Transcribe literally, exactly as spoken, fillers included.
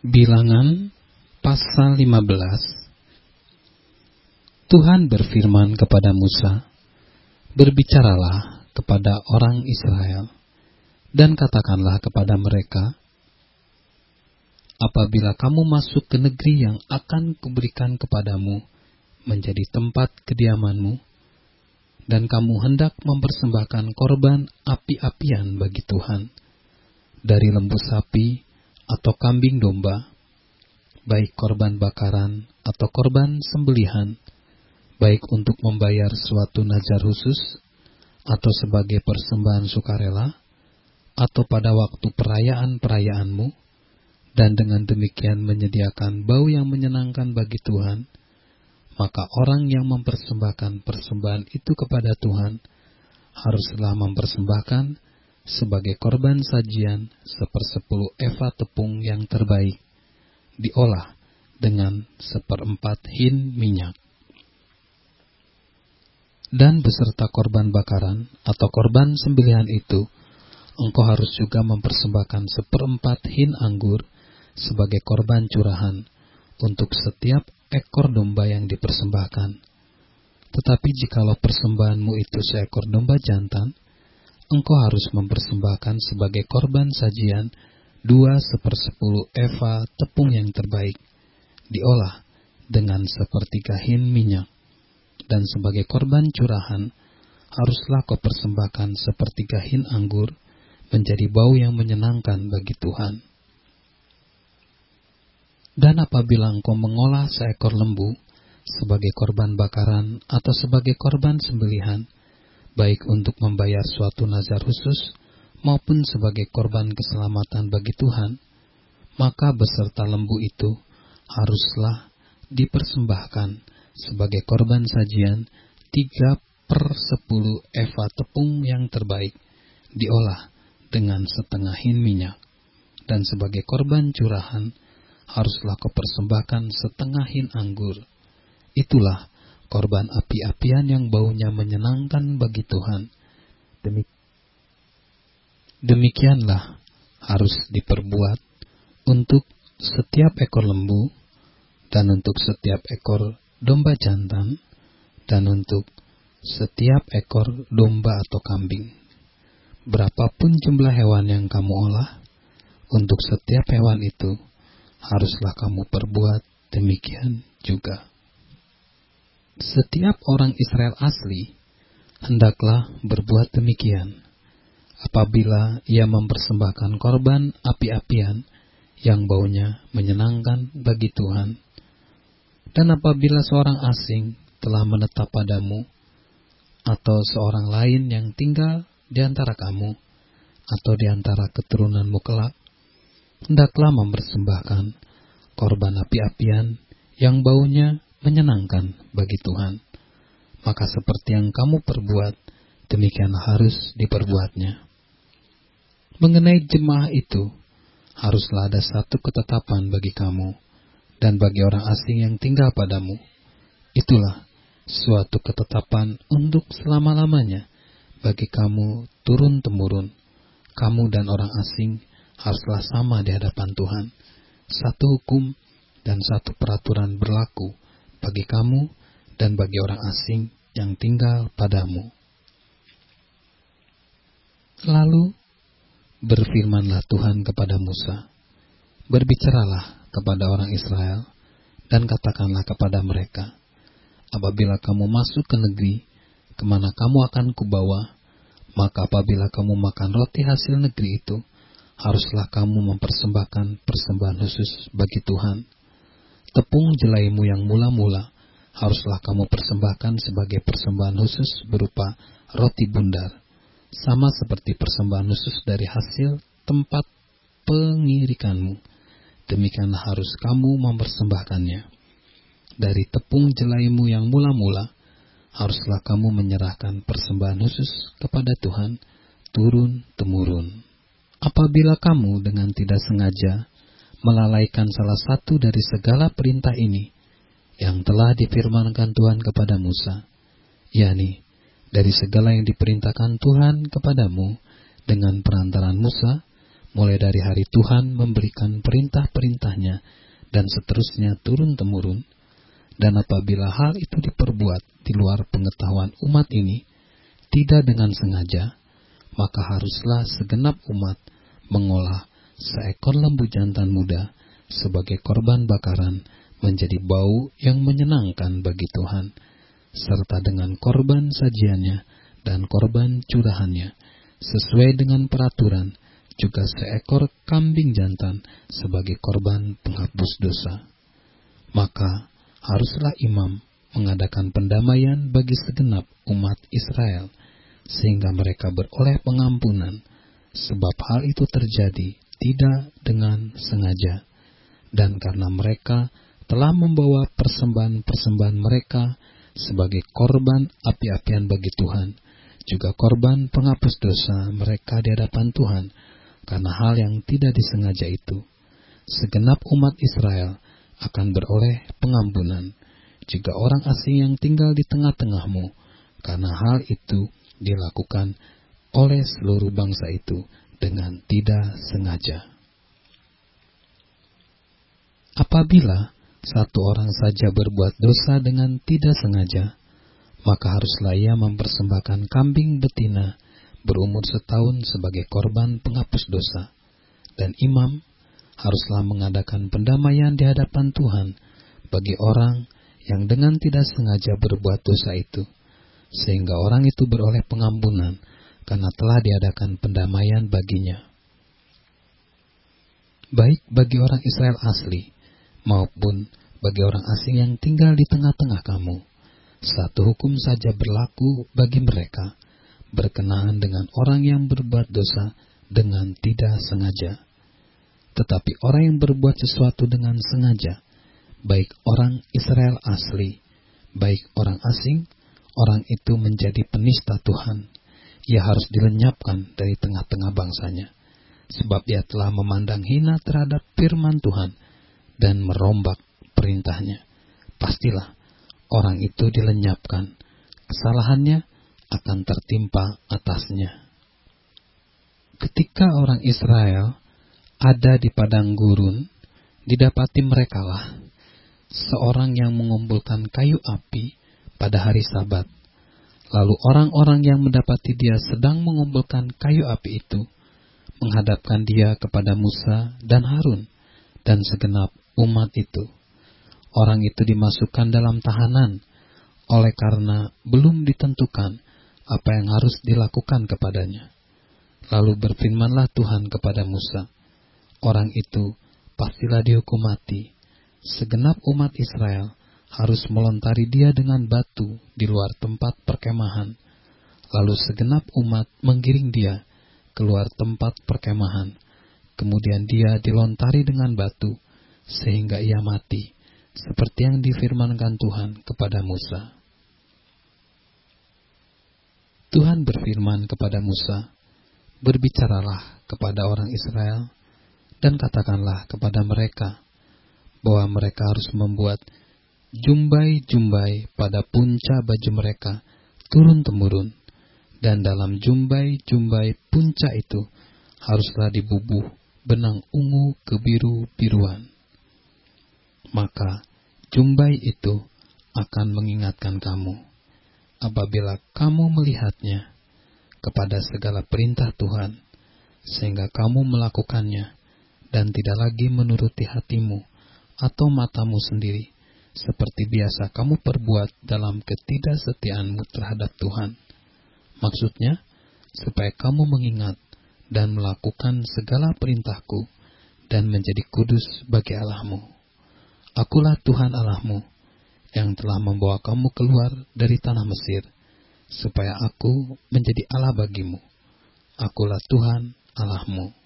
Bilangan pasal lima belas. Tuhan berfirman kepada Musa, "Berbicaralah kepada orang Israel, dan katakanlah kepada mereka, apabila kamu masuk ke negeri yang akan kuberikan kepadamu menjadi tempat kediamanmu, dan kamu hendak mempersembahkan korban api-apian bagi Tuhan, dari lembu sapi atau kambing domba, baik korban bakaran atau korban sembelihan, baik untuk membayar suatu nazar khusus, atau sebagai persembahan sukarela, atau pada waktu perayaan-perayaanmu, dan dengan demikian menyediakan bau yang menyenangkan bagi Tuhan, maka orang yang mempersembahkan persembahan itu kepada Tuhan haruslah mempersembahkan sebagai korban sajian sepersepuluh eva tepung yang terbaik, diolah dengan seperempat hin minyak. Dan beserta korban bakaran atau korban sembelihan itu, engkau harus juga mempersembahkan seperempat hin anggur sebagai korban curahan untuk setiap ekor domba yang dipersembahkan. Tetapi jikalau persembahanmu itu seekor domba jantan, engkau harus mempersembahkan sebagai korban sajian dua sepersepuluh eva tepung yang terbaik, diolah dengan sepertiga hin minyak. Dan sebagai korban curahan, haruslah kau persembahkan sepertiga hin anggur menjadi bau yang menyenangkan bagi Tuhan. Dan apabila engkau mengolah seekor lembu sebagai korban bakaran atau sebagai korban sembelihan, baik untuk membayar suatu nazar khusus maupun sebagai korban keselamatan bagi Tuhan, maka beserta lembu itu haruslah dipersembahkan sebagai korban sajian tiga per sepuluh eva tepung yang terbaik, diolah dengan setengah hin minyak. Dan sebagai korban curahan, haruslah kau persembahkan setengah hin anggur. Itulah korban api-apian yang baunya menyenangkan bagi Tuhan. Demikianlah harus diperbuat untuk setiap ekor lembu, dan untuk setiap ekor domba jantan, dan untuk setiap ekor domba atau kambing. Berapapun jumlah hewan yang kamu olah, untuk setiap hewan itu haruslah kamu perbuat demikian juga. Setiap orang Israel asli hendaklah berbuat demikian apabila ia mempersembahkan korban api-apian yang baunya menyenangkan bagi Tuhan. Dan apabila seorang asing telah menetap padamu, atau seorang lain yang tinggal di antara kamu, atau di antara keturunanmu kelak, hendaklah mempersembahkan korban api-apian yang baunya menyenangkan bagi Tuhan. Maka seperti yang kamu perbuat, demikian harus diperbuatnya. Mengenai jemaah itu, haruslah ada satu ketetapan bagi kamu dan bagi orang asing yang tinggal padamu. Itulah suatu ketetapan untuk selama-lamanya bagi kamu turun-temurun. Kamu dan orang asing haruslah sama di hadapan Tuhan. Satu hukum dan satu peraturan berlaku bagi kamu dan bagi orang asing yang tinggal padamu. Lalu berfirmanlah Tuhan kepada Musa, "Berbicaralah kepada orang Israel, dan katakanlah kepada mereka, apabila kamu masuk ke negeri, kemana kamu akan kubawa, maka apabila kamu makan roti hasil negeri itu, haruslah kamu mempersembahkan persembahan khusus bagi Tuhan. Tepung jelaimu yang mula-mula, haruslah kamu persembahkan sebagai persembahan khusus berupa roti bundar, sama seperti persembahan khusus dari hasil tempat pengirikanmu. Demikianlah harus kamu mempersembahkannya. Dari tepung jelaimu yang mula-mula, haruslah kamu menyerahkan persembahan khusus kepada Tuhan turun-temurun. Apabila kamu dengan tidak sengaja melalaikan salah satu dari segala perintah ini yang telah difirmankan Tuhan kepada Musa, yakni dari segala yang diperintahkan Tuhan kepadamu dengan perantaran Musa, mulai dari hari Tuhan memberikan perintah-perintahnya dan seterusnya turun-temurun. Dan apabila hal itu diperbuat di luar pengetahuan umat ini, tidak dengan sengaja, maka haruslah segenap umat mengolah seekor lembu jantan muda sebagai korban bakaran menjadi bau yang menyenangkan bagi Tuhan, serta dengan korban sajiannya dan korban curahannya, sesuai dengan peraturan, juga seekor kambing jantan sebagai korban penghapus dosa. Maka haruslah imam mengadakan pendamaian bagi segenap umat Israel, sehingga mereka beroleh pengampunan, sebab hal itu terjadi tidak dengan sengaja, dan karena mereka telah membawa persembahan-persembahan mereka sebagai korban api-apian bagi Tuhan, juga korban penghapus dosa mereka di hadapan Tuhan, karena hal yang tidak disengaja itu, segenap umat Israel akan beroleh pengampunan, juga orang asing yang tinggal di tengah-tengahmu, karena hal itu dilakukan oleh seluruh bangsa itu dengan tidak sengaja. Apabila satu orang saja berbuat dosa dengan tidak sengaja, maka haruslah ia mempersembahkan kambing betina berumur setahun sebagai korban penghapus dosa, dan imam haruslah mengadakan pendamaian di hadapan Tuhan bagi orang yang dengan tidak sengaja berbuat dosa itu, sehingga orang itu beroleh pengampunan karena telah diadakan pendamaian baginya. Baik bagi orang Israel asli maupun bagi orang asing yang tinggal di tengah-tengah kamu, satu hukum saja berlaku bagi mereka, berkenaan dengan orang yang berbuat dosa dengan tidak sengaja. Tetapi orang yang berbuat sesuatu dengan sengaja, baik orang Israel asli, baik orang asing, orang itu menjadi penista Tuhan. Ia harus dilenyapkan dari tengah-tengah bangsanya, sebab ia telah memandang hina terhadap firman Tuhan dan merombak perintahnya. Pastilah orang itu dilenyapkan, kesalahannya akan tertimpa atasnya. Ketika orang Israel ada di padang gurun, didapati merekalah seorang yang mengumpulkan kayu api pada hari Sabat. Lalu orang-orang yang mendapati dia sedang mengumpulkan kayu api itu menghadapkan dia kepada Musa dan Harun dan segenap umat itu. Orang itu dimasukkan dalam tahanan oleh karena belum ditentukan apa yang harus dilakukan kepadanya. Lalu berfirmanlah Tuhan kepada Musa, orang itu pastilah dihukum mati. Segenap umat Israel harus melontari dia dengan batu di luar tempat perkemahan. Lalu segenap umat menggiring dia keluar tempat perkemahan. Kemudian dia dilontari dengan batu sehingga ia mati, seperti yang difirmankan Tuhan kepada Musa. Tuhan berfirman kepada Musa, berbicaralah kepada orang Israel dan katakanlah kepada mereka bahwa mereka harus membuat jumbai-jumbai pada punca baju mereka turun-temurun, dan dalam jumbai-jumbai punca itu haruslah dibubuh benang ungu kebiru-biruan. Maka jumbai itu akan mengingatkan kamu apabila kamu melihatnya kepada segala perintah Tuhan, sehingga kamu melakukannya dan tidak lagi menuruti hatimu atau matamu sendiri, seperti biasa kamu perbuat dalam ketidaksetiaanmu terhadap Tuhan. Maksudnya, supaya kamu mengingat dan melakukan segala perintahku dan menjadi kudus bagi Allahmu. Akulah Tuhan Allahmu yang telah membawa kamu keluar dari tanah Mesir, supaya aku menjadi Allah bagimu. Akulah Tuhan Allahmu.